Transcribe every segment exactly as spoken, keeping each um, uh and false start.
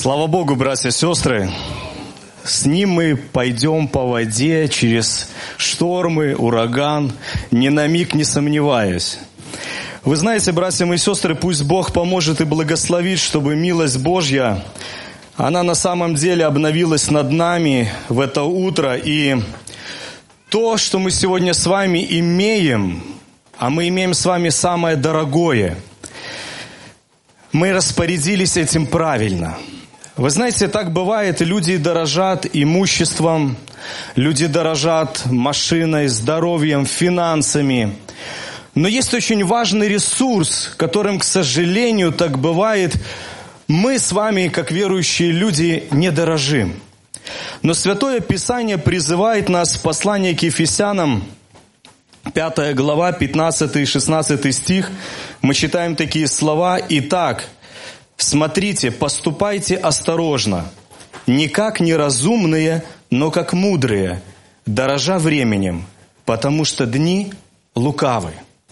Слава Богу, братья и сестры, с Ним мы пойдем по воде через штормы, ураган, ни на миг не сомневаясь. Вы знаете, братья и сестры, пусть Бог поможет и благословит, чтобы милость Божья, она на самом деле обновилась над нами в это утро. И то, что мы сегодня с вами имеем, а мы имеем с вами самое дорогое, мы распорядились этим правильно. Вы знаете, так бывает, люди дорожат имуществом, люди дорожат машиной, здоровьем, финансами. Но есть очень важный ресурс, которым, к сожалению, так бывает, мы с вами, как верующие люди, не дорожим. Но Святое Писание призывает нас в послании к Ефесянам, пятая глава, пятнадцатый и шестнадцатый стих, мы читаем такие слова: «Итак, смотрите, поступайте осторожно, не как неразумные, но как мудрые, дорожа временем, потому что дни лукавы».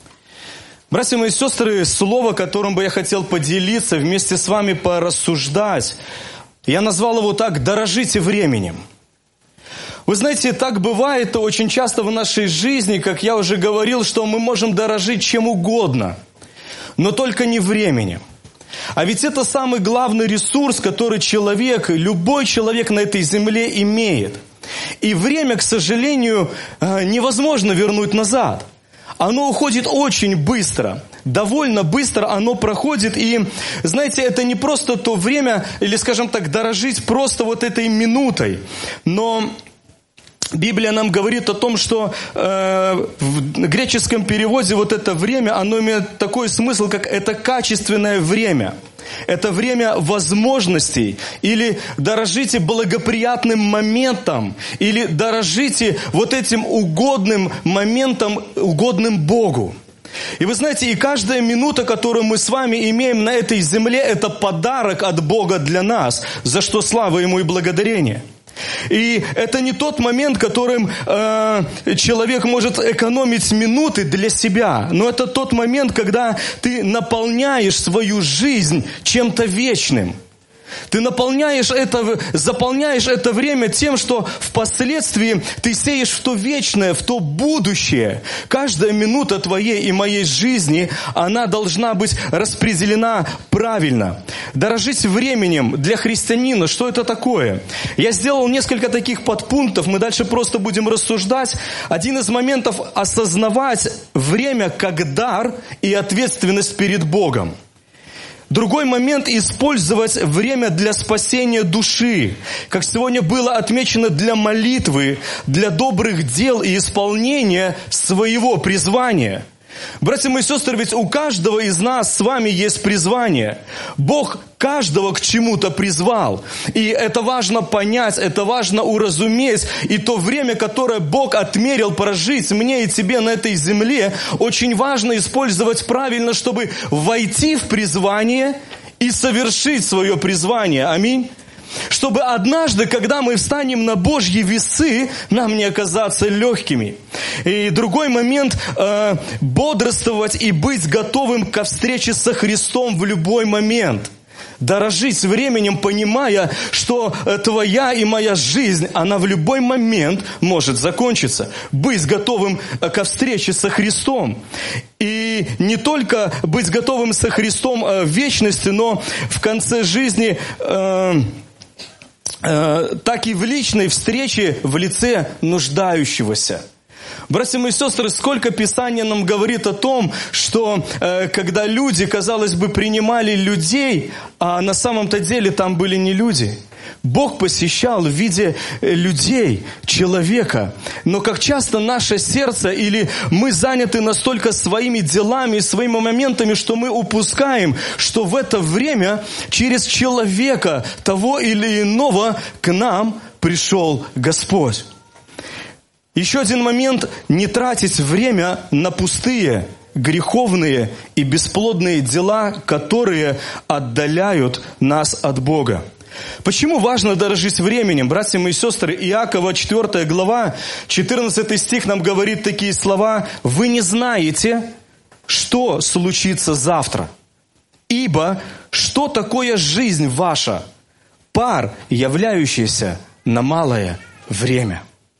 Братья мои сестры, слово, которым бы я хотел поделиться, вместе с вами порассуждать, я назвал его так: «Дорожите временем». Вы знаете, так бывает очень часто в нашей жизни, как я уже говорил, что мы можем дорожить чем угодно, но только не временем. А ведь это самый главный ресурс, который человек, любой человек на этой земле имеет. И время, к сожалению, невозможно вернуть назад. Оно уходит очень быстро, довольно быстро оно проходит. И, знаете, это не просто то время, или, скажем так, дорожить просто вот этой минутой. Но Библия нам говорит о том, что э, в греческом переводе вот это время, оно имеет такой смысл, как это качественное время. Это время возможностей. Или дорожите благоприятным моментом. Или дорожите вот этим угодным моментом, угодным Богу. И вы знаете, и каждая минута, которую мы с вами имеем на этой земле, это подарок от Бога для нас, за что слава Ему и благодарение. И это не тот момент, которым э, человек может экономить минуты для себя, но это тот момент, когда ты наполняешь свою жизнь чем-то вечным. Ты наполняешь это, заполняешь это время тем, что впоследствии ты сеешь в то вечное, в то будущее. Каждая минута твоей и моей жизни, она должна быть распределена правильно. Дорожить временем для христианина, что это такое? Я сделал несколько таких подпунктов, мы дальше просто будем рассуждать. Один из моментов – осознавать время как дар и ответственность перед Богом. Другой момент – использовать время для спасения души, как сегодня было отмечено, для молитвы, для добрых дел и исполнения своего призвания. Братья мои сестры, ведь у каждого из нас с вами есть призвание. Бог каждого к чему-то призвал. И это важно понять, это важно уразуметь. И то время, которое Бог отмерил прожить мне и тебе на этой земле, очень важно использовать правильно, чтобы войти в призвание и совершить свое призвание. Аминь. Чтобы однажды, когда мы встанем на Божьи весы, нам не оказаться легкими. И другой момент э, – бодрствовать и быть готовым ко встрече со Христом в любой момент. Дорожить временем, понимая, что твоя и моя жизнь, она в любой момент может закончиться. Быть готовым ко встрече со Христом. И не только быть готовым со Христом в вечности, но в конце жизни э, э, так и в личной встрече в лице нуждающегося. Братья мои сестры, сколько Писание нам говорит о том, что э, когда люди, казалось бы, принимали людей, а на самом-то деле там были не люди. Бог посещал в виде людей, человека. Но как часто наше сердце или мы заняты настолько своими делами, своими моментами, что мы упускаем, что в это время через человека того или иного к нам пришел Господь. Еще один момент – не тратить время на пустые, греховные и бесплодные дела, которые отдаляют нас от Бога. Почему важно дорожить временем? Братья мои сестры, Иакова, четвёртая глава, четырнадцатый стих нам говорит такие слова: «Вы не знаете, что случится завтра, ибо что такое жизнь ваша? пар, являющийся на малое время.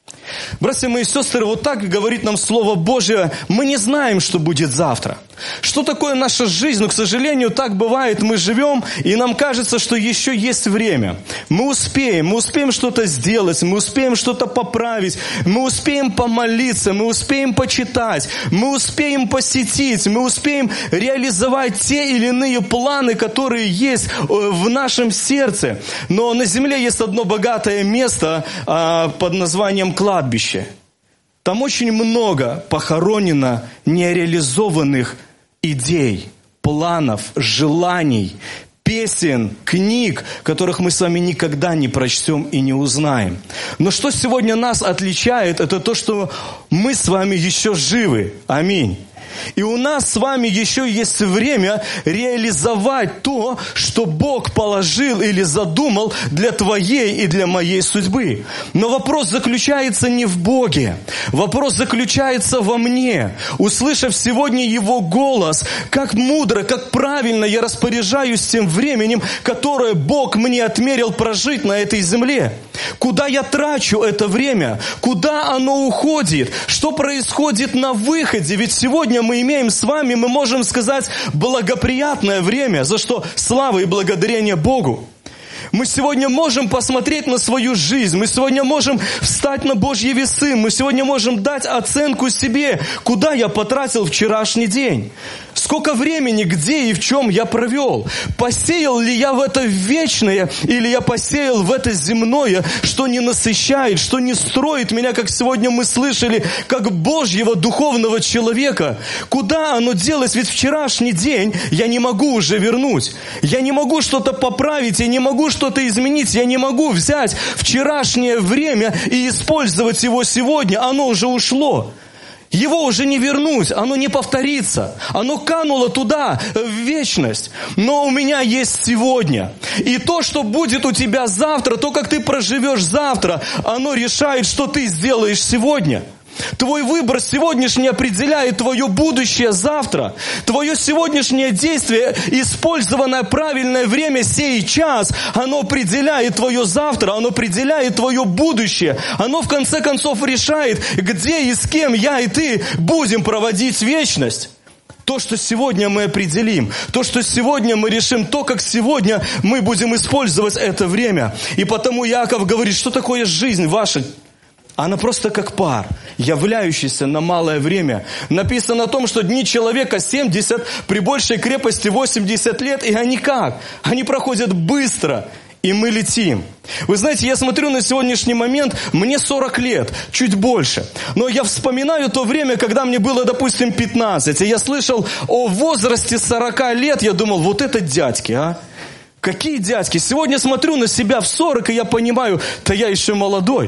Братья мои и сестры, вот так говорит нам Слово Божие. Мы не знаем, что будет завтра. Что такое наша жизнь? Но, к сожалению, так бывает. Мы живем, и нам кажется, что еще есть время. Мы успеем, мы успеем что-то сделать, мы успеем что-то поправить, мы успеем помолиться, мы успеем почитать, мы успеем посетить, мы успеем реализовать те или иные планы, которые есть в нашем сердце. Но на земле есть одно богатое место а, под названием кладбище. Там очень много похоронено нереализованных идей, планов, желаний, песен, книг, которых мы с вами никогда не прочтем и не узнаем. Но что сегодня нас отличает, это то, что мы с вами еще живы. Аминь. И у нас с вами еще есть время реализовать то, что Бог положил или задумал для твоей и для моей судьбы. Но вопрос заключается не в Боге. Вопрос заключается во мне. Услышав сегодня Его голос, как мудро, как правильно я распоряжаюсь тем временем, которое Бог мне отмерил прожить на этой земле. Куда я трачу это время? Куда оно уходит? Что происходит на выходе? Ведь сегодня мы имеем с вами, мы можем сказать, благоприятное время, за что слава и благодарение Богу. Мы сегодня можем посмотреть на свою жизнь, мы сегодня можем встать на Божьи весы, мы сегодня можем дать оценку себе, куда я потратил вчерашний день. Сколько времени, где и в чем я провел? Посеял ли я в это вечное, или я посеял в это земное, что не насыщает, что не строит меня, как сегодня мы слышали, как Божьего духовного человека? Куда оно делось? Ведь вчерашний день я не могу уже вернуть. Я не могу что-то поправить, я не могу что-то изменить, я не могу взять вчерашнее время и использовать его сегодня. Оно уже ушло. Его уже не вернуть, оно не повторится. Оно кануло туда, в вечность. Но у меня есть сегодня. И то, что будет у тебя завтра, то, как ты проживешь завтра, оно решает, что ты сделаешь сегодня. Твой выбор сегодняшний определяет твое будущее завтра. Твое сегодняшнее действие, использованное правильное время, сей час, оно определяет твое завтра, оно определяет твое будущее. Оно в конце концов решает, где и с кем я и ты будем проводить вечность. То, что сегодня мы определим, то, что сегодня мы решим, то, как сегодня мы будем использовать это время. И потому Иаков говорит, что такое жизнь ваша? Она просто как пар, являющийся на малое время. Написано о том, что дни человека семьдесят, при большей крепости восемьдесят лет, и они как? Они проходят быстро, и мы летим. Вы знаете, я смотрю на сегодняшний момент, мне сорок лет, чуть больше. Но я вспоминаю то время, когда мне было, допустим, пятнадцать, и я слышал о возрасте сорока лет, я думал, вот это дядьки, а? Какие дядьки? Сегодня смотрю на себя в сорок, и я понимаю, да я еще молодой.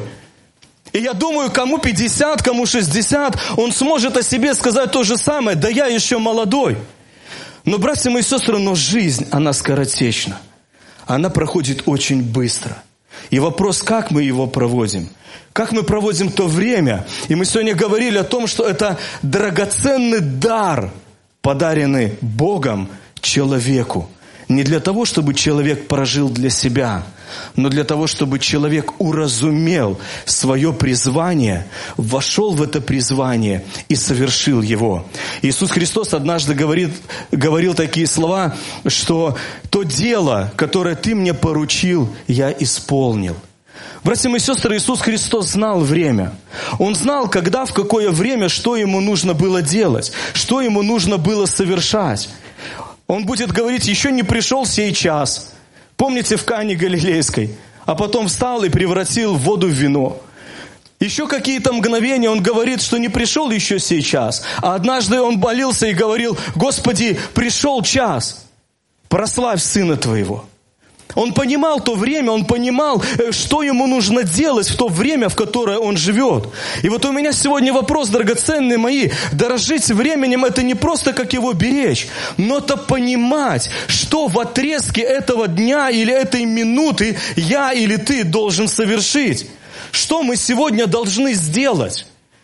И я думаю, кому пятьдесят, кому шестьдесят, он сможет о себе сказать то же самое. Да я еще молодой. Но, братья мои и сестры, но жизнь, она скоротечна. Она проходит очень быстро. И вопрос, как мы его проводим? Как мы проводим то время? И мы сегодня говорили о том, что это драгоценный дар, подаренный Богом человеку. Не для того, чтобы человек прожил для себя, но для того, чтобы человек уразумел свое призвание, вошел в это призвание и совершил его. Иисус Христос однажды говорит, говорил такие слова, что «то дело, которое ты мне поручил, я исполнил». Братья мои и сестры, Иисус Христос знал время. Он знал, когда, в какое время, что ему нужно было делать, что ему нужно было совершать. Он будет говорить, еще не пришел сей час. Помните в Кане Галилейской? А потом встал и превратил воду в вино. Еще какие-то мгновения он говорит, что не пришел еще сей час. А однажды он молился и говорил, Господи, пришел час, прославь Сына Твоего. Он понимал то время, он понимал, что ему нужно делать в то время, в которое он живет. И вот у меня сегодня вопрос, драгоценные мои, дорожить временем, это не просто как его беречь, но это понимать, что в отрезке этого дня или этой минуты я или ты должен совершить. Что мы сегодня должны сделать?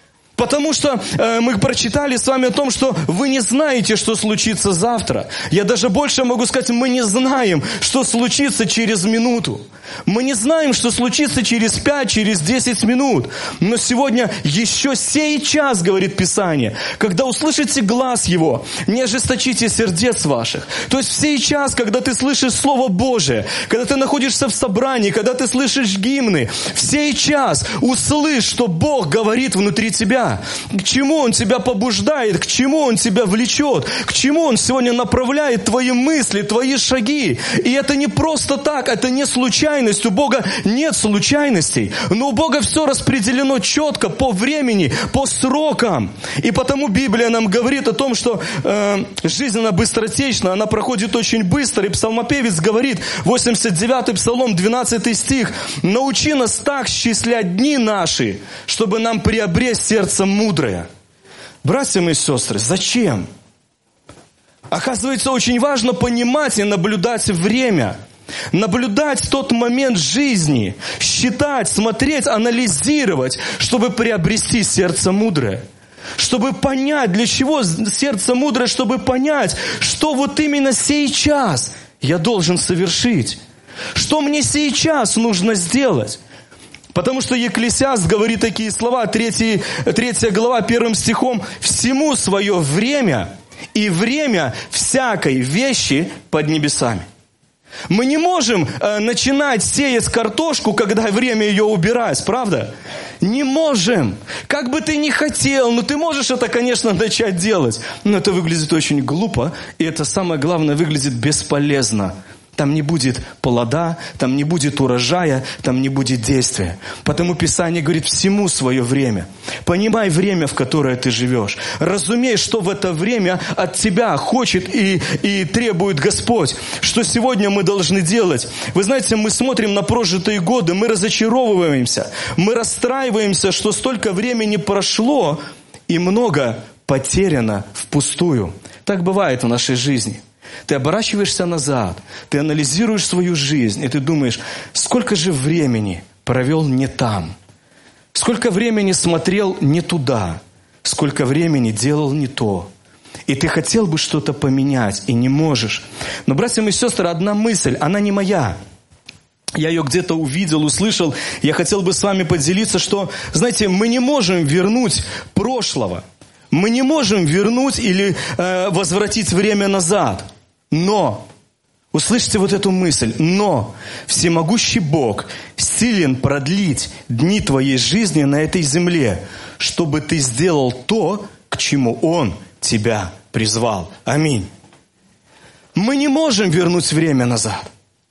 Потому что э, мы прочитали с вами о том, что вы не знаете, что случится завтра. Я даже больше могу сказать, мы не знаем, что случится через минуту. Мы не знаем, что случится через пять, через десять минут. Но сегодня еще сей час, говорит Писание, когда услышите глас Его, не ожесточите сердец ваших. То есть в сей час, когда ты слышишь Слово Божие, когда ты находишься в собрании, когда ты слышишь гимны, в сей час услышь, что Бог говорит внутри тебя. К чему Он тебя побуждает, к чему Он тебя влечет, к чему Он сегодня направляет твои мысли, твои шаги. И это не просто так, это не случайность. У Бога нет случайностей, но у Бога все распределено четко по времени, по срокам. И потому Библия нам говорит о том, что э, жизнь, она быстротечна, она проходит очень быстро. И псалмопевец говорит, восемьдесят девятый псалом, двенадцатый стих, «Научи нас так счислять дни наши, чтобы нам приобрести сердце мудрое». Братья мои сестры, зачем? Оказывается, очень важно понимать и наблюдать время. Наблюдать тот момент жизни, считать, смотреть, анализировать, чтобы приобрести сердце мудрое. Чтобы понять, для чего сердце мудрое, чтобы понять, что вот именно сейчас я должен совершить. Что мне сейчас нужно сделать. Потому что Екклесиаст говорит такие слова, третья, третья глава, первым стихом, «Всему свое время, и время всякой вещи под небесами». Мы не можем э, начинать сеять картошку, когда время ее убирать, правда? Не можем. Как бы ты ни хотел, но ты можешь это, конечно, начать делать. Но это выглядит очень глупо, и это, самое главное, выглядит бесполезно. Там не будет плода, там не будет урожая, там не будет действия. Потому Писание говорит, всему свое время. Понимай время, в которое ты живешь. Разумей, что в это время от тебя хочет и, и требует Господь. Что сегодня мы должны делать. Вы знаете, мы смотрим на прожитые годы, мы разочаровываемся, мы расстраиваемся, что столько времени прошло и много потеряно впустую. Так бывает в нашей жизни. Ты оборачиваешься назад, ты анализируешь свою жизнь, и ты думаешь, сколько же времени провел не там, сколько времени смотрел не туда, сколько времени делал не то. И ты хотел бы что-то поменять, и не можешь. Но, братья и сестры, одна мысль, она не моя. Я ее где-то увидел, услышал. Я хотел бы с вами поделиться, что, знаете, мы не можем вернуть прошлого. Мы не можем вернуть или э, возвратить время назад. Но, услышьте вот эту мысль, но всемогущий Бог силен продлить дни твоей жизни на этой земле, чтобы ты сделал то, к чему Он тебя призвал. Аминь. Мы не можем вернуть время назад.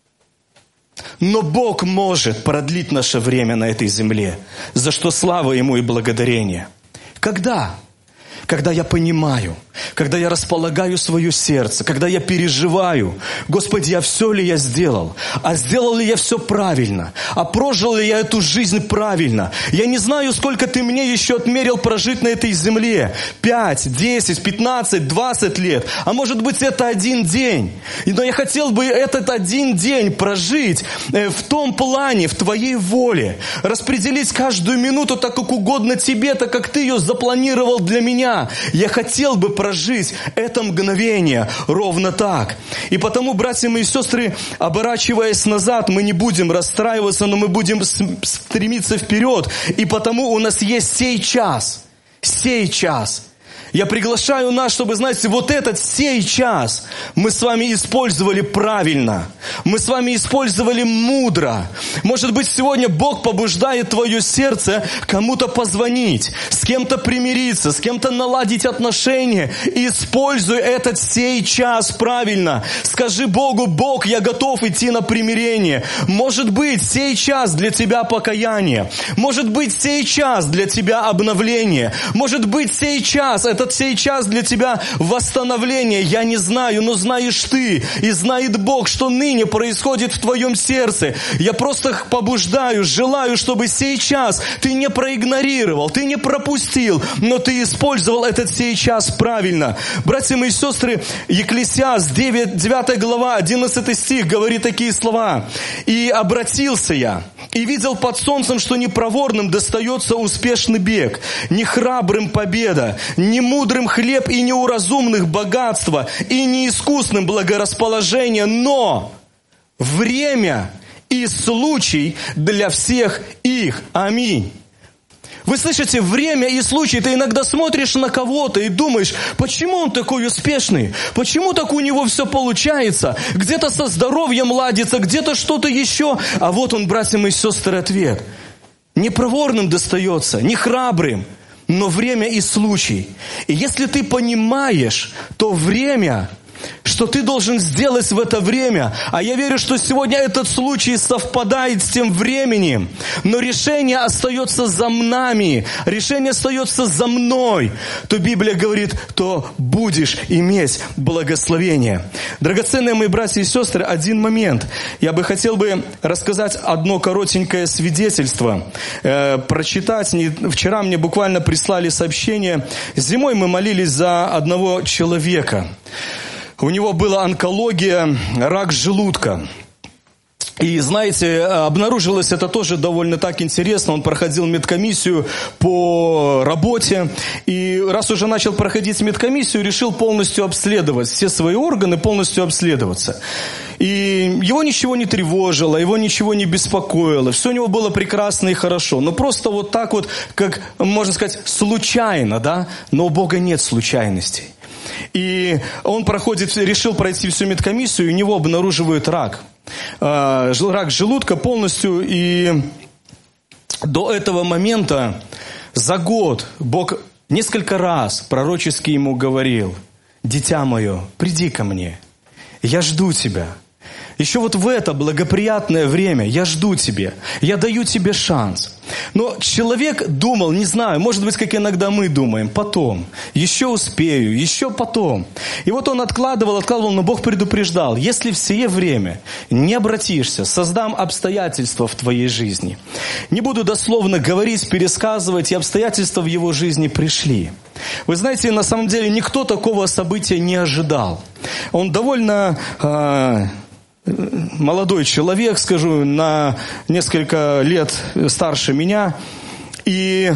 Но Бог может продлить наше время на этой земле, за что слава Ему и благодарение. Когда? Когда я понимаю, когда я располагаю свое сердце, когда я переживаю, Господи, а все ли я сделал? А сделал ли я все правильно? А прожил ли я эту жизнь правильно? Я не знаю, сколько Ты мне еще отмерил прожить на этой земле. Пять, десять, пятнадцать, двадцать лет. А может быть, это один день. Но я хотел бы этот один день прожить в том плане, в Твоей воле. Распределить каждую минуту так, как угодно Тебе, так, как Ты ее запланировал для меня. Я хотел бы прожить это мгновение ровно так. И потому, братья мои сестры, оборачиваясь назад, мы не будем расстраиваться, но мы будем стремиться вперед. И потому у нас есть сей час. Сей час. Я приглашаю нас, чтобы, знаете, вот этот сей час мы с вами использовали правильно. Мы с вами использовали мудро. Может быть, сегодня Бог побуждает твое сердце кому-то позвонить, с кем-то примириться, с кем-то наладить отношения. Используй этот сей час правильно. Скажи Богу: Бог, я готов идти на примирение. Может быть, сей час для тебя покаяние. Может быть, сей час для тебя обновление. Может быть, сей час это Этот сей час для тебя восстановление. Я не знаю, но знаешь ты, и знает Бог, что ныне происходит в твоем сердце. Я просто побуждаю, желаю, чтобы сей час ты не проигнорировал, ты не пропустил, но ты использовал этот сей час правильно. Братья мои сестры, Екклесиаст, девятая глава, одиннадцатый стих говорит такие слова. «И обратился я И видел под солнцем, что не проворным достается успешный бег, не храбрым победа, не мудрым хлеб и не у разумных богатство, и не искусным благорасположение, но время и случай для всех их. Аминь. Вы слышите, время и случай. Ты иногда смотришь на кого-то и думаешь, почему он такой успешный? Почему так у него все получается? Где-то со здоровьем ладится, где-то что-то еще. А вот он, братья и сестры, ответ. Не проворным достается, не храбрым, но время и случай. И если ты понимаешь, то время, что ты должен сделать в это время. А я верю, что сегодня этот случай совпадает с тем временем. Но решение остается за нами. Решение остается за мной. То Библия говорит, то будешь иметь благословение. Драгоценные мои братья и сестры, один момент. Я бы хотел бы рассказать одно коротенькое свидетельство. Э, прочитать. Вчера мне буквально прислали сообщение. Зимой мы молились за одного человека. У него была онкология, рак желудка. И, знаете, обнаружилось это тоже довольно так интересно. Он проходил медкомиссию по работе. И раз уже начал проходить медкомиссию, решил полностью обследовать все свои органы, полностью обследоваться. И его ничего не тревожило, его ничего не беспокоило. Все у него было прекрасно и хорошо. Но просто вот так вот, как можно сказать, случайно, да? Но у Бога нет случайностей. И он проходит, решил пройти всю медкомиссию, и у него обнаруживают рак. Рак желудка полностью. И до этого момента за год Бог несколько раз пророчески ему говорил: «Дитя мое, приди ко мне, я жду тебя». Еще вот в это благоприятное время я жду тебя, я даю тебе шанс. Но человек думал, не знаю, может быть, как иногда мы думаем, потом, еще успею, еще потом. И вот он откладывал, откладывал, но Бог предупреждал: если в сие время не обратишься, создам обстоятельства в твоей жизни. Не буду дословно говорить, пересказывать, и обстоятельства в его жизни пришли. Вы знаете, на самом деле никто такого события не ожидал. Он довольно... Э, молодой человек, скажу, на несколько лет старше меня. И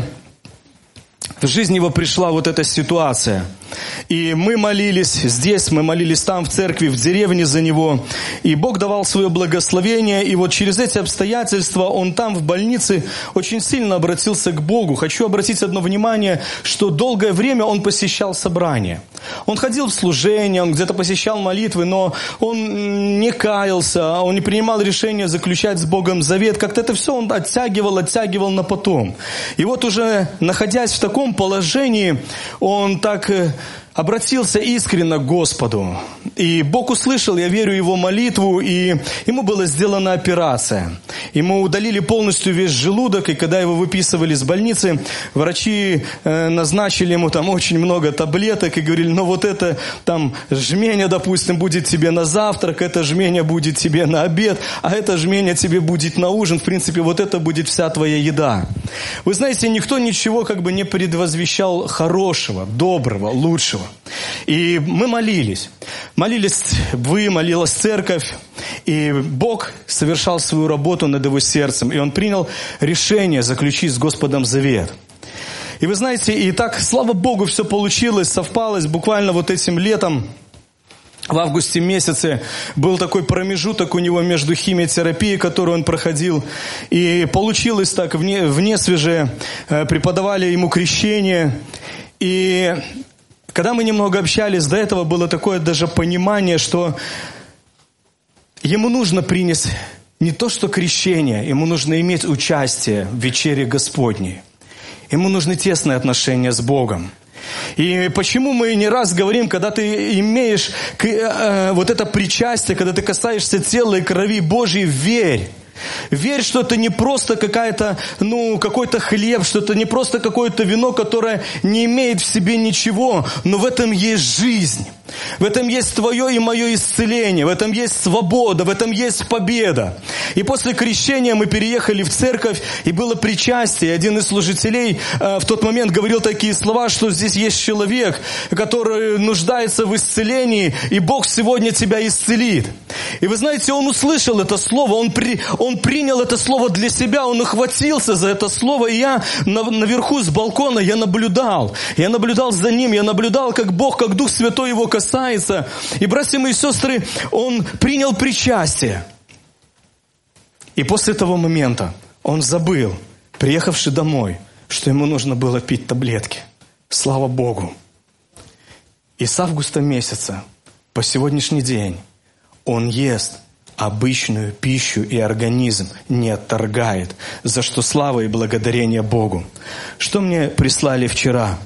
в жизни его пришла вот эта ситуация. И мы молились здесь, мы молились там, в церкви, в деревне за него. И Бог давал свое благословение. И вот через эти обстоятельства он там, в больнице, очень сильно обратился к Богу. Хочу обратить одно внимание, что долгое время он посещал собрания. Он ходил в служение, он где-то посещал молитвы, но он не каялся, он не принимал решения заключать с Богом завет. Как-то это все он оттягивал, оттягивал на потом. И вот уже находясь в таком положении, он так обратился искренне к Господу. И Бог услышал, я верю, его молитву, и ему была сделана операция. Ему удалили полностью весь желудок, и когда его выписывали из больницы, врачи э, назначили ему там очень много таблеток и говорили: ну вот это там жменя, допустим, будет тебе на завтрак, это жменя будет тебе на обед, а это жменя тебе будет на ужин. В принципе, вот это будет вся твоя еда. Вы знаете, никто ничего как бы не предвозвещал хорошего, доброго, лучшего. И мы молились. Молились вы, молилась церковь. И Бог совершал свою работу над его сердцем. И он принял решение заключить с Господом завет. И вы знаете, и так, слава Богу, все получилось, совпалось. Буквально вот этим летом, в августе месяце, был такой промежуток у него между химиотерапией, которую он проходил. И получилось так, вне, вне свеже, преподавали ему крещение. И когда мы немного общались, до этого было такое даже понимание, что ему нужно принять не то что крещение, ему нужно иметь участие в вечере Господней. Ему нужны тесные отношения с Богом. И почему мы не раз говорим, когда ты имеешь э, вот это причастие, когда ты касаешься тела и крови Божьей, верь. Верь, что это не просто какая-то, ну, какой-то хлеб, что это не просто какое-то вино, которое не имеет в себе ничего, но в этом есть жизнь. В этом есть твое и мое исцеление, в этом есть свобода, в этом есть победа. И после крещения мы переехали в церковь, и было причастие. Один из служителей э, в тот момент говорил такие слова, что здесь есть человек, который нуждается в исцелении, и Бог сегодня тебя исцелит. И вы знаете, он услышал это слово, он, при, он принял принял это слово для себя, он ухватился за это слово, и я наверху с балкона, я наблюдал. Я наблюдал за ним, я наблюдал, как Бог, как Дух Святой его касается. И, братья мои сестры, он принял причастие. И после того момента он забыл, приехавший домой, что ему нужно было пить таблетки. Слава Богу. И с августа месяца по сегодняшний день он ест обычную пищу, и организм не отторгает, за что слава и благодарение Богу. Что мне прислали вчера?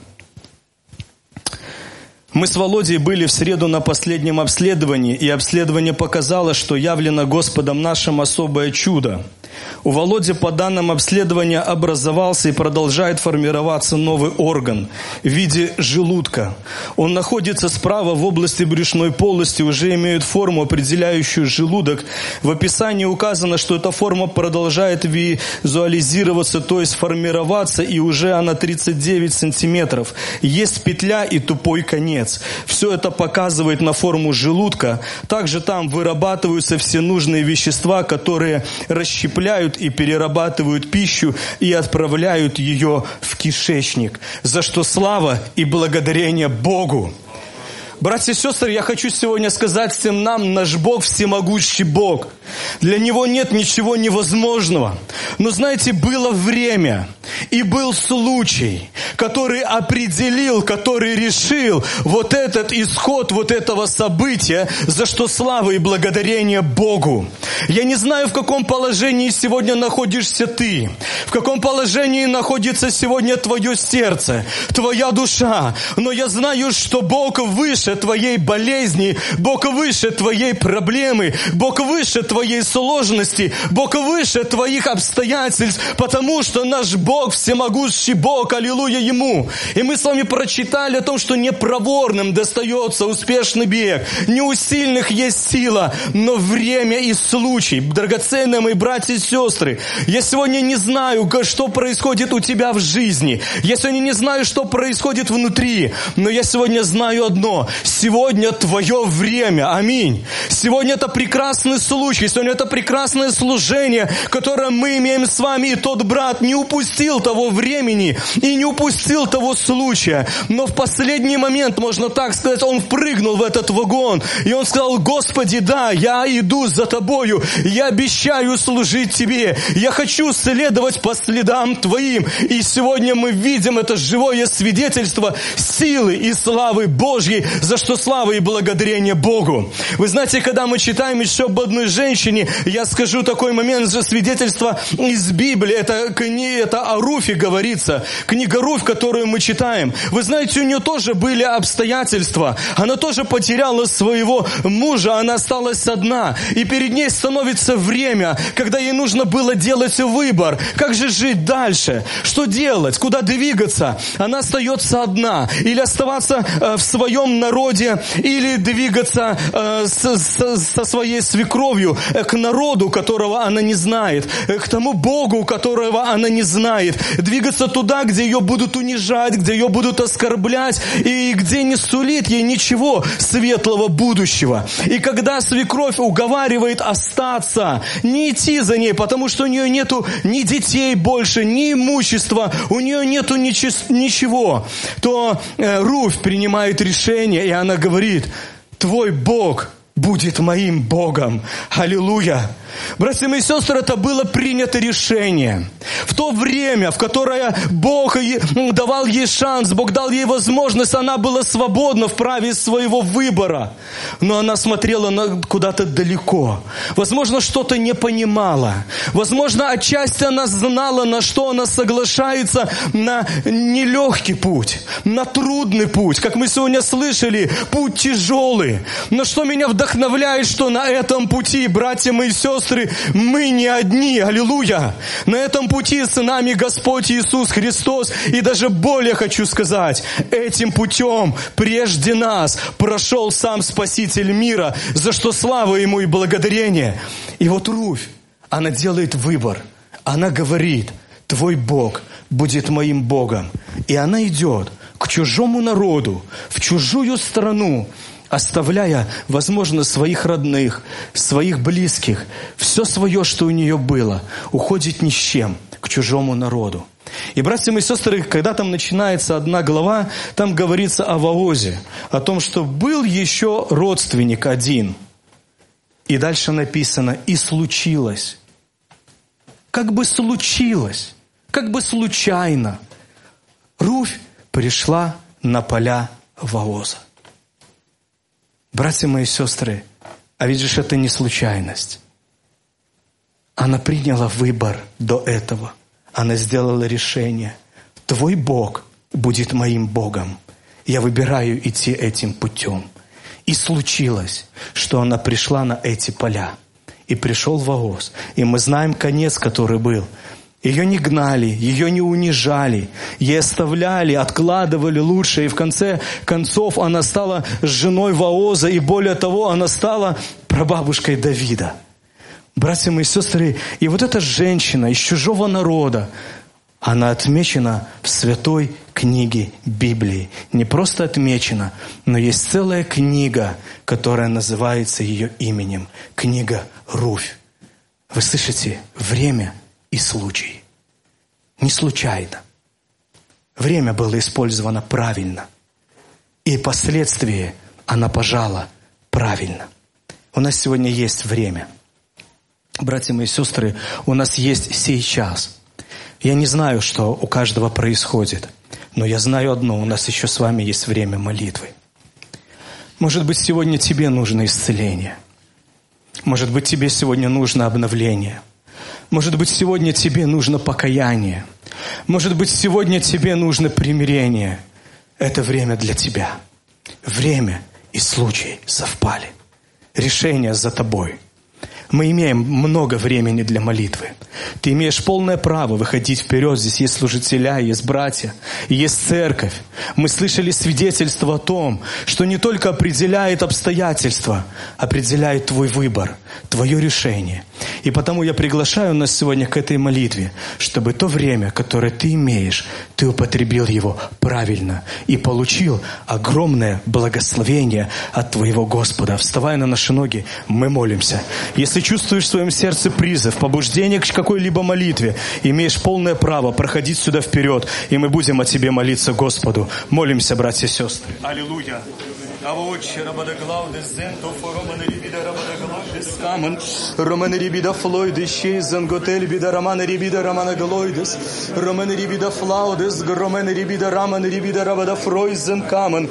Мы с Володей были в среду на последнем обследовании, и обследование показало, что явлено Господом нашим особое чудо. У Володи по данным обследования образовался и продолжает формироваться новый орган в виде желудка. Он находится справа в области брюшной полости, уже имеет форму, определяющую желудок. В описании указано, что эта форма продолжает визуализироваться, то есть формироваться, и уже она тридцать девять сантиметров. Есть петля и тупой конец. Все это показывает на форму желудка. Также там вырабатываются все нужные вещества, которые расщепляют и перерабатывают пищу и отправляют ее в кишечник. За что слава и благодарение Богу. Братья и сестры, я хочу сегодня сказать всем нам, наш Бог всемогущий Бог. Для Него нет ничего невозможного. Но знаете, было время и был случай, который определил, который решил вот этот исход вот этого события, за что слава и благодарение Богу. Я не знаю, в каком положении сегодня находишься ты, в каком положении находится сегодня твое сердце, твоя душа, но я знаю, что Бог выше твоей болезни, Бог выше твоей проблемы, Бог выше твоей сложности, Бог выше твоих обстоятельств, потому что наш Бог всемогущий Бог, аллилуйя Ему. И мы с вами прочитали о том, что не проворным достается успешный бег, не у сильных есть сила, но время и случай. Драгоценные мои братья и сестры, я сегодня не знаю, что происходит у тебя в жизни, я сегодня не знаю, что происходит внутри, но я сегодня знаю одно: сегодня твое время, аминь. Сегодня это прекрасный случай, сегодня это прекрасное служение, которое мы имеем с вами, и тот брат не упустил того времени и не упустил того случая, но в последний момент, можно так сказать, он впрыгнул в этот вагон, и он сказал: Господи, да, я иду за Тобою, я обещаю служить Тебе, я хочу следовать по следам Твоим, и сегодня мы видим это живое свидетельство силы и славы Божьей, за что слава и благодарение Богу. Вы знаете, когда мы читаем еще об одной женщине, я скажу такой момент же свидетельства из Библии, это, это о Руфе говорится, книга Руфь, которую мы читаем. Вы знаете, у нее тоже были обстоятельства, она тоже потеряла своего мужа, она осталась одна, и перед ней становится время, когда ей нужно было делать выбор, как же жить дальше, что делать, куда двигаться. Она остается одна, или оставаться э, в своем народе, или двигаться э, с, с, со своей свекровью э, к народу, которого она не знает, э, к тому Богу, которого она не знает, двигаться туда, где ее будут унижать, где ее будут оскорблять, и где не сулит ей ничего светлого будущего. И когда свекровь уговаривает остаться, не идти за ней, потому что у нее нету ни детей больше, ни имущества, у нее нету ничего, то э, Руфь принимает решение, и она говорит: твой Бог будет моим Богом. Аллилуйя. Братья мои сестры, это было принято решение. В то время, в которое Бог давал ей шанс, Бог дал ей возможность, она была свободна в праве своего выбора. Но она смотрела на куда-то далеко. Возможно, что-то не понимала. Возможно, отчасти она знала, на что она соглашается, на нелегкий путь, на трудный путь. Как мы сегодня слышали, путь тяжелый. Но что меня вдохновляет, что на этом пути, братья мои сестры, мы не одни, аллилуйя. На этом пути с нами Господь Иисус Христос. И даже более хочу сказать, этим путем прежде нас прошел сам Спаситель мира, за что слава Ему и благодарение. И вот Руфь, она делает выбор. Она говорит: твой Бог будет моим Богом. И она идет к чужому народу, в чужую страну. оставляя, возможно, своих родных, своих близких, все свое, что у нее было, уходит ни с чем к чужому народу. И, братья и сестры, когда там начинается одна глава, там говорится о Воозе, о том, что был еще родственник один. И дальше написано «и случилось». Как бы случилось, как бы случайно, Руфь пришла на поля Вооза. Братья мои сестры, а ведь же это не случайность. Она приняла выбор до этого. Она сделала решение. Твой Бог будет моим Богом. Я выбираю идти этим путем. И случилось, что она пришла на эти поля. И пришел Вооз. И мы знаем конец, который был. Ее не гнали, ее не унижали, ей оставляли, откладывали лучшее. И в конце концов она стала женой Вооза, и более того, она стала прабабушкой Давида. Братья мои сестры, и вот эта женщина из чужого народа, она отмечена в святой книге Библии. Не просто отмечена, но есть целая книга, которая называется ее именем. Книга Руфь. Вы слышите? Время и случай. Не случайно. Время было использовано правильно. И последствия она пожала правильно. У нас сегодня есть время. Братья мои сестры, у нас есть сейчас. Я не знаю, что у каждого происходит, но я знаю одно, у нас еще с вами есть время молитвы. Может быть, сегодня тебе нужно исцеление. Может быть, тебе сегодня нужно обновление. Может быть, сегодня тебе нужно покаяние. Может быть, сегодня тебе нужно примирение. Это время для тебя. Время и случай совпали. Решение за тобой. Мы имеем много времени для молитвы. Ты имеешь полное право выходить вперед. Здесь есть служителя, есть братья, есть церковь. Мы слышали свидетельство о том, что не только определяет обстоятельства, определяет твой выбор, твое решение. И потому я приглашаю нас сегодня к этой молитве, чтобы то время, которое ты имеешь, ты употребил его правильно и получил огромное благословение от твоего Господа. Вставая на наши ноги, мы молимся. Если чувствуешь в своем сердце призыв, побуждение к какой-либо молитве, имеешь полное право проходить сюда вперед, и мы будем о тебе молиться Господу. Молимся, братья и сестры. Аллилуйя. Роман рибида флойдес, шейзен готель бида романа рибида романа глойдес, роман рибида флаудес, громен рибида роман рибида рабада фройзен камен.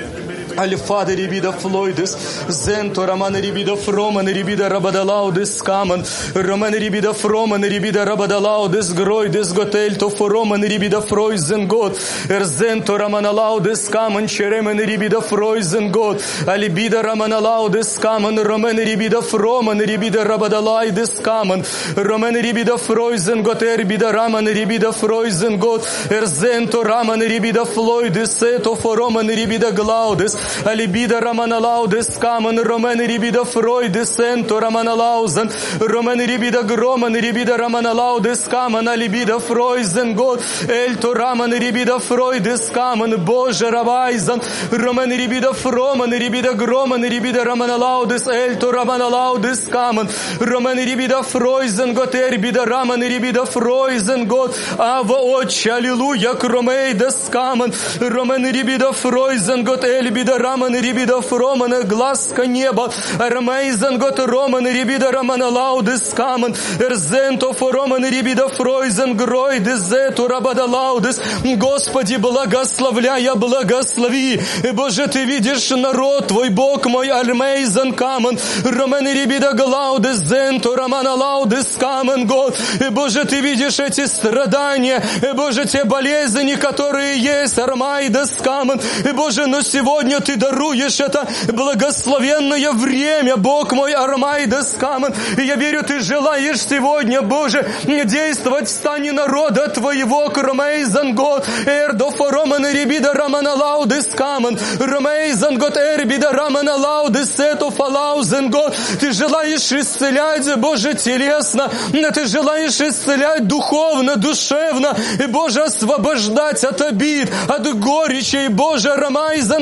Альфаде рибида флойдес, зенто роман рибида фроман рибида рабадалаудес камен, роман рибида фроман рибида рабадалаудес гройдес готель то фроман рибида фройзен год, эрзенто романалаудес камен черемен рибида фройзен год, алибида романалаудес камен, ромен рибида фроман рибида рабадалайдес камен, ромен рибида фройзен гот, эрбида роман рибида фройзен год, эрзенто роман рибида флойдес, ето фроман рибида глаудес, алибида романалаудес камен, ромен рибида фройдес, энто романалаузен, ромен рибида громан рибида романалаудес камен, алибида фройзен год, эльто роман рибида фройдес камен, Боже рабайзен, ромен рибида фроман рибида громан рибида романалаудес, эльто романалаудес камен, ромен рибида фройзен год, эрбида роман рибида фройзен год, ава отче, аллилуйя, кромейдес камен, ромен рибида фройзен год, эльбида роман рибида фроман, глазка неба, армейзен гот роман рибида романа лаудес камен, эрзенто фороман рибида фройзен гройдес, зету рабада лаудес. Господи, благословляя, благослови. Боже, ты видишь народ твой, Бог мой, армейзен камен, роман рибида глаудес, зенто романа лаудес камен год. Боже, ты видишь эти страдания, Боже, те болезни, которые есть, армайдес камен. Боже, но сегодня ты даруешь это благословенное время, Бог мой, армайдес камен. И я верю, ты желаешь сегодня, Боже, действовать в стане народа твоего, кромейзен год, эрдофо роман рибида романа лаудес камен, ромейзен год, эрбида романа лаудес, эту фалаузен год. Ты желаешь исцелять, Боже, телесно, ты желаешь исцелять духовно, душевно, и, Боже, освобождать от обид, от горечи, Боже, ромайзен год,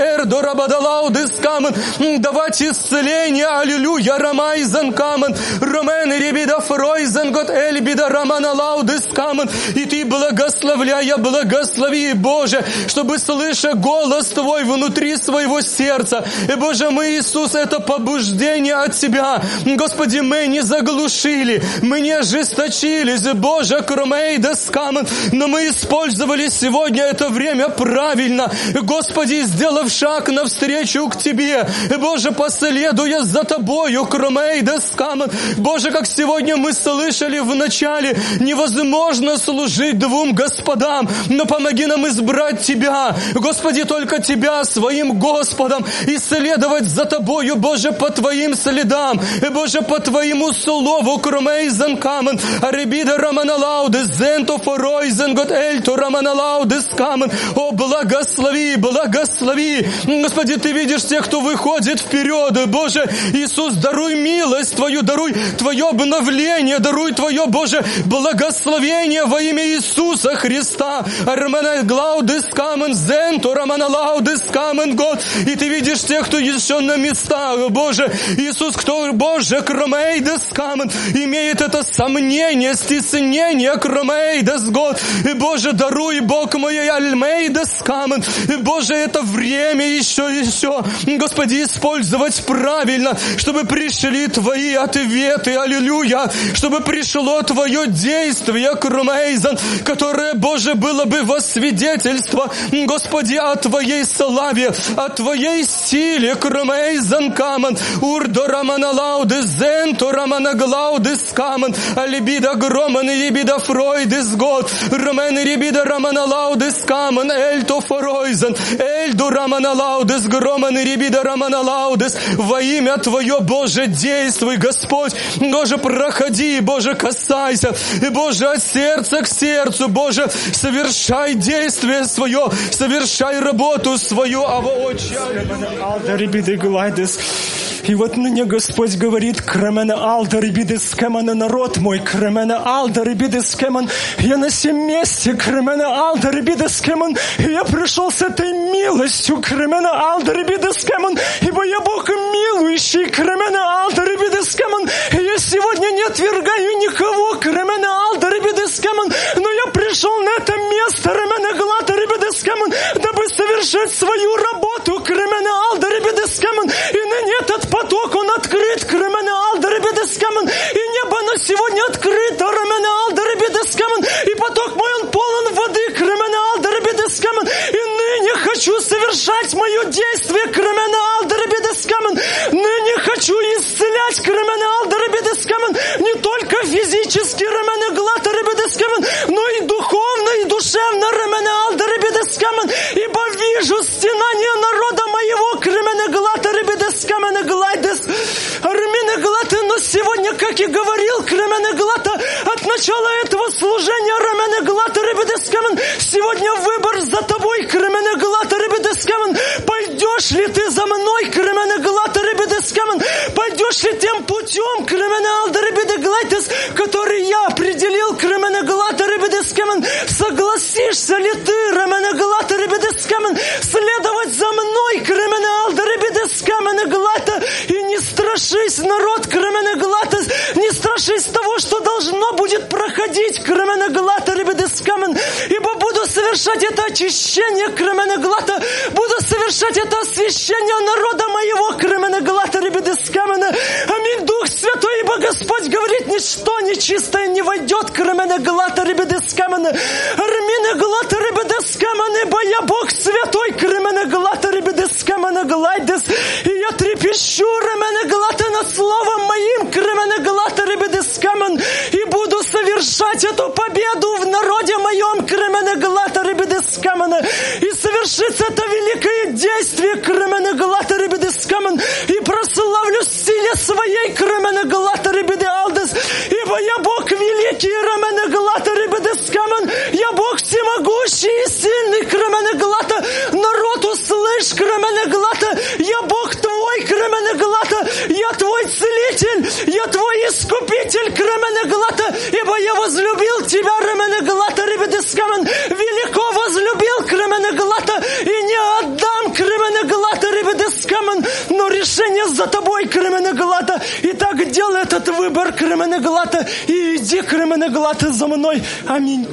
эрдо рабадалаудес камен, давать исцеление, аллилуйя, рамайзен камен, ромен ребида фройзен гот эльбида раманалаудес камен, и Ты, благословляя, благослови, Боже, чтобы, слыша голос Твой внутри своего сердца, и, Боже, мы, Иисус, это побуждение от Тебя, Господи, мы не заглушили, мы не ожесточились, Боже, кромейдес камен, но мы использовали сегодня это время правильно, Господи, сделав шаг навстречу к Тебе, Боже, последуя за Тобою, кромейдес камен, Боже, как сегодня мы слышали в начале, невозможно служить двум господам, но помоги нам избрать Тебя, Господи, только Тебя своим Господом, и следовать за Тобою, Боже, по Твоим следам, Боже, по Твоему слову, кромейзен камен, аребида раманалаудес, зенто форойзен гот эльто раманалаудес камен, о, благослови, благослови, Господи, Ты видишь тех, кто выходит вперед, Боже, Иисус, даруй милость Твою, даруй Твое обновление, даруй Твое, Боже, благословение во имя Иисуса Христа, раманалаудес камен, зенто раманалаудес камен гот, и Ты видишь тех, кто еще на местах, Боже, Иисус, кто, Боже, кромейдес камен, имеет это сомнение, стеснение, кромейдес гот, и, Боже, даруй, Бог мой, альмейдес камен, и, Боже, это время еще, еще, Господи, использовать правильно, чтобы пришли Твои ответы, аллилуйя, чтобы пришло Твое действие, кромейзен, которое, Боже, было бы во свидетельство, Господи, о Твоей славе, о Твоей силе, кромейзен камен, урдо раманалаудес, зенто раманаглаудес камен, алибида громан и рибида фройдес год, ромен и рибида раманалаудес камен, эльто форойзен, эльдо раманалаудес, громан и рибида раманалаудес, во имя Твое, Боже, действуй, Господь, Боже, проходи, Боже, касайся, и, Боже, от сердца к сердцу, Боже, совершай действие свое, совершай работу свою, а воочию. И вот мне Господь говорит, кремена алда рибидес кемана, народ мой, кремена алда рибидес кеман, я на сем месте, кремена алда рибидес кеман, и я пришел с этой милостью, кремена алда рибидес кеман, ибо я Бог милующий, кремена алда рибидес кеман, и я сегодня не отвергаю никого, кремена алда рибидес кеман, но я пришел на это место, кремена глата рибидес кеман, дабы совершить свою работу, кремена алда рибидес кеман, и ныне этот поток, он открыт, кремена алда рибидес кеман, и небо на сегодня открыто, кремена алда рибидес кеман, и поток мой, он полон воды, кремена алда рибидес кеман, и ныне хочу совершать мое действие, кремена алда рибидес кеман, ныне хочу исцелять, кремена алда рибидес кеман, не только физически, кремена глата рибидес кеман, но и духовно, и душевно, кремена алда рибидес кеман, ибо вижу стенание народа моего, кремена глата рибидес кеман, глайдес, армина глата, но сегодня, как и говорил, кремена глата, от начала этого служения, ремена глата рибидес кеман, сегодня выбор за тобой, кремена глата рибидес кеман, пойдешь ли ты за мной, кремена глата рибидес кеман, пойдешь ли тем путем, кремена алда рибидес глайтес, который я определил, кремена глата рибидес кеман, согласишься ли ты, ремена глата рибидес кеман, следовать за мной, кремена алда рибидес кеман, глата, и не страшись, народ, кремена глата, не страшись того, что должно будет проходить, кремена глата рибидес кеман, ибо буду совершать это очищение, кремена глата, буду совершать это освящение народа моего, кремена глата рибидес кеман, аминь, Дух Святой, ибо Господь говорит, ничто нечистое не войдет, кремена глата рибидес кеман, армина глата рибидес кеман, ибо я Бог Святой, кремена глата рибидес кеман, глайдес, и я трепещу, ремена глата, над словом моим, кремена глата рибидес кеман, и буду совершать эту победу в народе моем, кремена глата рибидес кеман, и совершится это великое действие, кремена глата рибидес кеман, и прославлю силе своей, кремена глата рибидес алдес, ибо я Бог великий, ремена глата рибидес кеман, я Бог всемогущий и сильный, кремена глата, народ услышь, кремена глата, я Бог твой, кремена глата, я твой целитель, я твой искупитель, кремена глата, ибо я возлюбил тебя, ремена глата рибидес кеман, велико возлюбил, кремена глата, и не отдам, кремена глата, кремене глата, и иди кремене глата за мной. Аминь.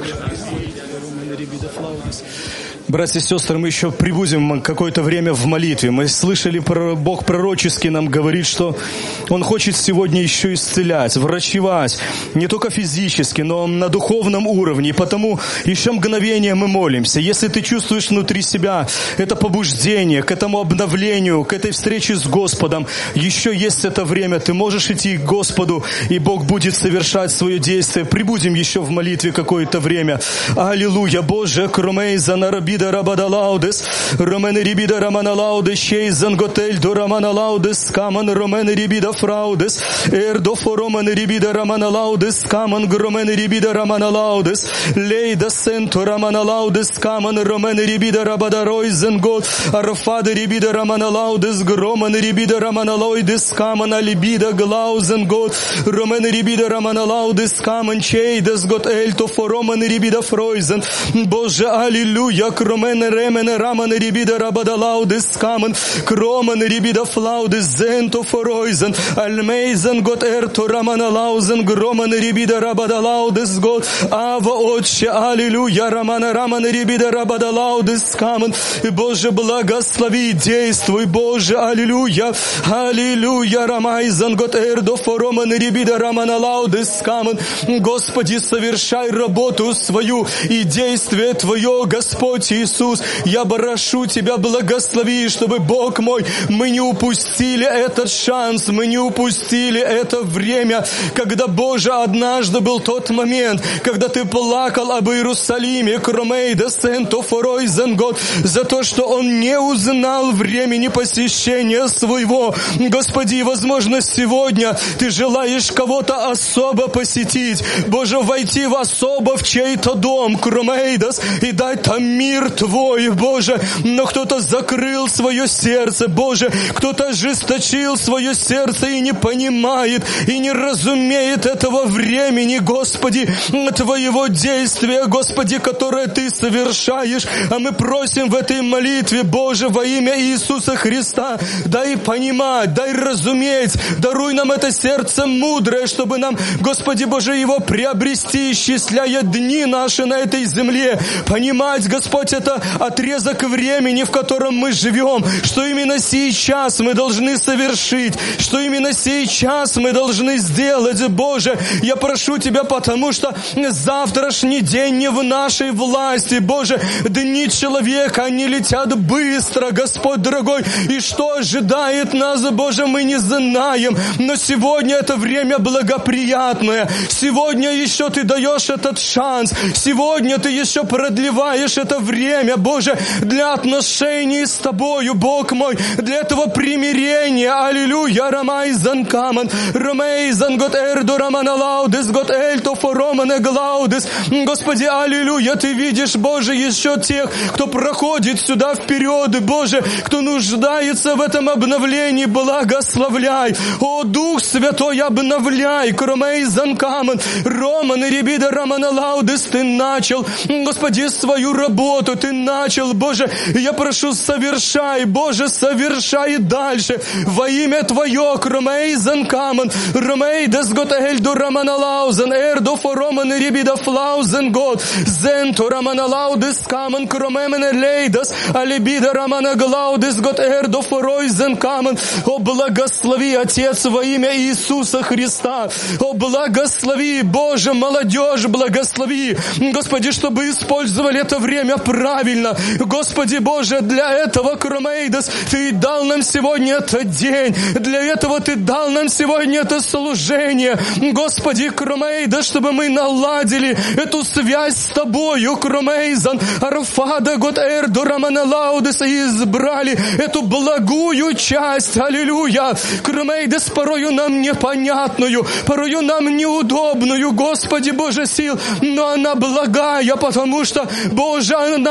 Братья и сестры, мы еще прибудем какое-то время в молитве. Мы слышали, Бог пророчески нам говорит, что Он хочет сегодня еще исцелять, врачевать, не только физически, но на духовном уровне. И потому еще мгновение мы молимся. Если ты чувствуешь внутри себя это побуждение к этому обновлению, к этой встрече с Господом, еще есть это время, ты можешь идти к Господу, и Бог будет совершать свое действие. Прибудем еще в молитве какое-то время. Аллилуйя, Боже, кромей за нараби Рабадалаудес, Ромен Рибида Раманалаудес, Шейзан Готель до Раманалаудес, Каман Ромен Рибида Фраудес, Эрдофо Роман Рибида Раманалаудес, Каман Громен Рибида Раманалаудес, Лейда Сенто Раманалаудес, Каман Ромен Рибида Рабадаройзен Гот, Арфада Рибида Раманалаудес, Громан Рибида Раманалоидес, Каман Алибида Глаузен Гот, Ромен Рибида Раманалаудес, Каман Чейдес Гот Эльтофо Роман Рибида Фройзен. Боже, аллилуйя, Кромен Ремен Раман Рибида Рабадалаудес Камен, Кромен Рибида Флаудес Зенто Форойзен, Альмейзен Гот Эрто Раманалаузен, Громан Рибида Рабадалаудес Гот, Ава Отче, аллилуйя, Рамана Раман Рибида Рабадалаудес Камен. Боже, благослови, действуй, Боже, аллилуйя, аллилуйя, Рамайзен Гот Эрдо Фороман Рибида Раманалаудес Камен. Господи, совершай работу свою и действие Твое, Господь Иисус, я прошу Тебя, благослови, чтобы, Бог мой, мы не упустили этот шанс, мы не упустили это время, когда, Боже, однажды был тот момент, когда Ты плакал об Иерусалиме, Кромейда Сенто Форойзен Гот, за то, что он не узнал времени посещения своего. Господи, возможно, сегодня Ты желаешь кого-то особо посетить, Боже, войти в особо в чей-то дом, Кромейдас, и дать там мир Твой, Боже, но кто-то закрыл свое сердце, Боже, кто-то ожесточил свое сердце и не понимает, и не разумеет этого времени, Господи, Твоего действия, Господи, которое Ты совершаешь, а мы просим в этой молитве, Боже, во имя Иисуса Христа, дай понимать, дай разуметь, даруй нам это сердце мудрое, чтобы нам, Господи Боже, его приобрести, исчисляя дни наши на этой земле, понимать, Господь, это отрезок времени, в котором мы живем, что именно сейчас мы должны совершить, что именно сейчас мы должны сделать, Боже. Я прошу Тебя, потому что завтрашний день не в нашей власти, Боже. Дни человека, они летят быстро, Господь дорогой, и что ожидает нас, Боже, мы не знаем, но сегодня это время благоприятное, сегодня еще Ты даешь этот шанс, сегодня Ты еще продлеваешь это время, Боже, для отношений с Тобою, Бог мой, для этого примирения, аллилуйя, Рамайзан Каман, Ромейзан Гот Эрдо Раманалаудес, Гот Эльтофо Романе Глаудес. Господи, аллилуйя, Ты видишь, Боже, еще тех, кто проходит сюда вперед, Боже, кто нуждается в этом обновлении, благословляй. О, Дух Святой, обновляй, Кромейзан Каман, Роман Рибида Раманалаудес, Ты начал, Господи, свою работу, Ты начал, Боже, я прошу, совершай, Боже, совершай дальше, во имя Твое, Кромейзан Каман, Ромейдес Гот Эльдо Раманалаузен, Эрдо Фороман Рибида Флаузен Гот, Зенто Раманалаудес Каман, Кромемене Лейдас, Алибида Рамана Глаудес Гот Эрдо Форойзен Каман. О, благослови, Отец, во имя Иисуса Христа. О, благослови, Боже, молодежь, благослови, Господи, чтобы использовали это время правильно. Господи Боже, для этого, Кромейдас, Ты дал нам сегодня этот день, для этого Ты дал нам сегодня это служение. Господи, Кромейдас, чтобы мы наладили эту связь с Тобою, Кромейзан, Арфада, Гот Эрдо Раманалаудес, и избрали эту благую часть, аллилуйя, Кромейдас, порою нам непонятную, порою нам неудобную, Господи Боже сил, но она благая, потому что, Боже, она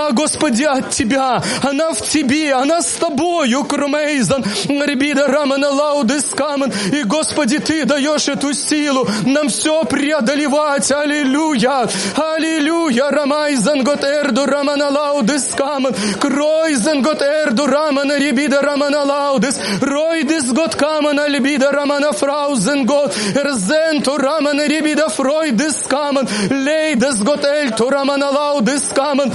она, Господи, от Тебя, она в Тебе, она с Тобою, Кромейзан, Ребида Рамана Лаудискаман. И, Господи, Ты даешь эту силу нам все преодолевать. Аллилуйя! Аллилуйя! Рамайзан Готерду Рамана Лаудискаман. Кройзан Готерду Рамана Ребида Рамана Лаудис. Ройдис Готкаман Альбида Рамана Фраузен Гот. Эрзенту Рамана Ребида Фройдискаман. Лейдес Готельту Рамана Лаудискаман.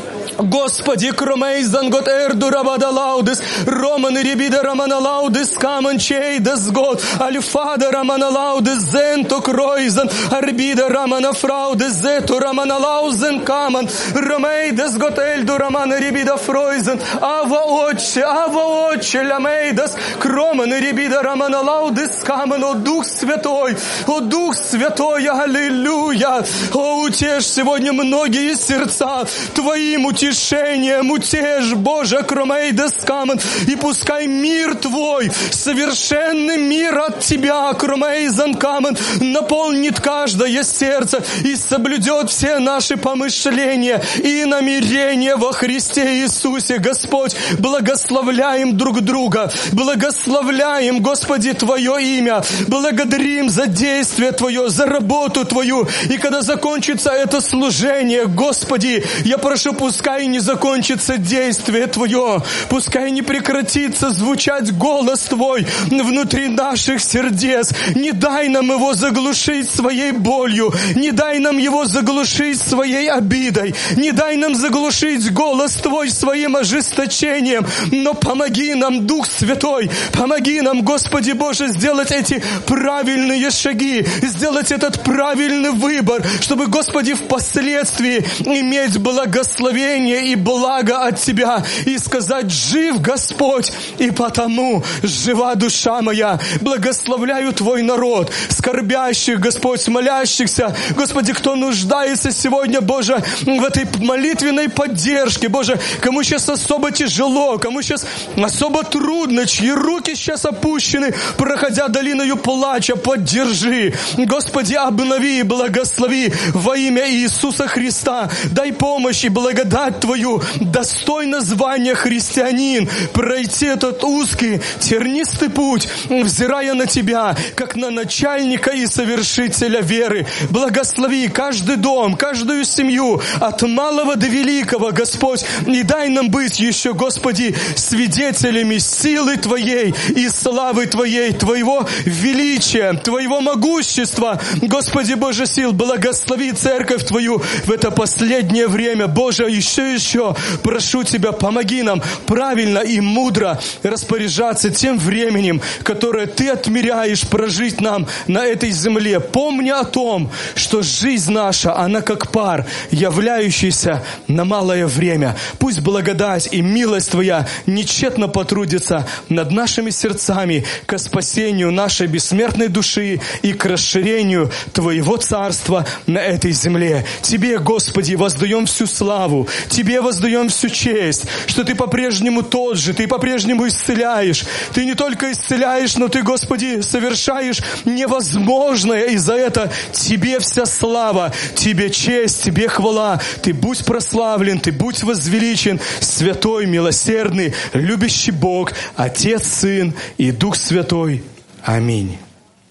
Господи, Кромейзан гот эрду рабада лаудес, Роман ребида рамана лаудес, Каман чейдес год, Альфада рамана лаудес, Зенто кройзан, Арбида рамана фраудес, Зету рамана лаузен, Каман, Ромейдес гот эльду рамана ребида фройзен, Ава отче, Ава отче, Ламейдес, Кроман ребида рамана лаудес, Каман, о Дух Святой, о Дух Святой, аллилуйя, о утешь сегодня многие сердца Твоим утешением, Утешением, утешь, Боже, Кромейдес Каман, и пускай мир Твой, совершенный мир от Тебя, Кромейзан Каман, наполнит каждое сердце и соблюдет все наши помышления и намерения во Христе Иисусе. Господь, благословляем друг друга, благословляем, Господи, Твое имя, благодарим за действие Твое, за работу Твою, и когда закончится это служение, Господи, я прошу, пускай не закончится действие Твое, пускай не прекратится звучать голос Твой внутри наших сердец. Не дай нам его заглушить своей болью, не дай нам его заглушить своей обидой, не дай нам заглушить голос Твой своим ожесточением, но помоги нам, Дух Святой, помоги нам, Господи Боже, сделать эти правильные шаги, сделать этот правильный выбор, чтобы, Господи, впоследствии иметь благословение и благо от Тебя, и сказать: жив Господь, и потому жива душа моя. Благословляю Твой народ, скорбящих, Господь, молящихся, Господи, кто нуждается сегодня, Боже, в этой молитвенной поддержке, Боже, кому сейчас особо тяжело, кому сейчас особо трудно, чьи руки сейчас опущены, проходя долиною плача, поддержи, Господи, обнови и благослови во имя Иисуса Христа. Дай помощь и благодать Твою, достойно звания христианин, пройти этот узкий, тернистый путь, взирая на Тебя, как на начальника и совершителя веры. Благослови каждый дом, каждую семью, от малого до великого, Господь, и дай нам быть еще, Господи, свидетелями силы Твоей и славы Твоей, Твоего величия, Твоего могущества. Господи Боже сил, благослови церковь Твою в это последнее время. Боже, еще и еще прошу Тебя, помоги нам правильно и мудро распоряжаться тем временем, которое Ты отмеряешь прожить нам на этой земле, помня о том, что жизнь наша, она как пар, являющийся на малое время. Пусть благодать и милость Твоя нечетно потрудится над нашими сердцами ко спасению нашей бессмертной души и к расширению Твоего Царства на этой земле. Тебе, Господи, воздаем всю славу, Тебе воздаем всю честь, что Ты по-прежнему тот же, Ты по-прежнему исцеляешь. Ты не только исцеляешь, но Ты, Господи, совершаешь невозможное, и за это Тебе вся слава, Тебе честь, Тебе хвала. Ты будь прославлен, Ты будь возвеличен, святой, милосердный, любящий Бог, Отец, Сын и Дух Святой. Аминь.